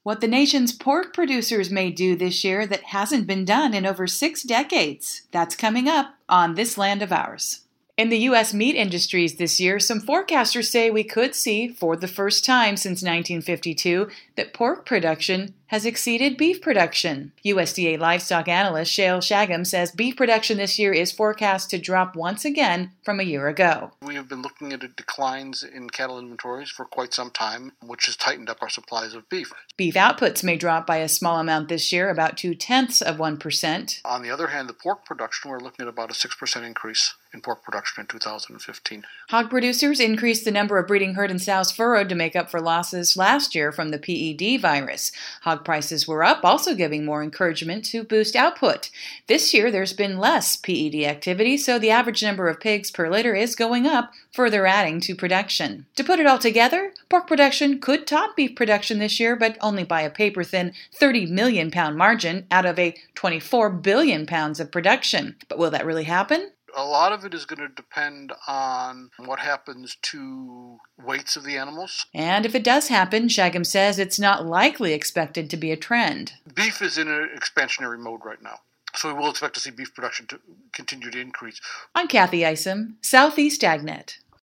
What the nation's pork producers may do this year that hasn't been done in over 6 decades. That's coming up on This Land of Ours. In the U.S. meat industries this year, some forecasters say we could see, for the first time since 1952, that pork production has exceeded beef production. USDA livestock analyst Shayle Shagam says beef production this year is forecast to drop once again from a year ago. We have been looking at declines in cattle inventories for quite some time, which has tightened up our supplies of beef. Beef outputs may drop by a small amount this year, about 0.2%. On the other hand, the pork production, we're looking at about a 6% increase in pork production in 2015. Hog producers increased the number of breeding herd and sows furrowed to make up for losses last year from the PED virus. Hog prices were up, also giving more encouragement to boost output. This year, there's been less PED activity, so the average number of pigs per litter is going up, further adding to production. To put it all together, pork production could top beef production this year, but only by a paper-thin 30 million pound margin out of a 24 billion pounds of production. But will that really happen? A lot of it is going to depend on what happens to weights of the animals. And if it does happen, Shagam says it's not likely expected to be a trend. Beef is in an expansionary mode right now, so we will expect to see beef production to continue to increase. I'm Kathy Isom, Southeast AgNet.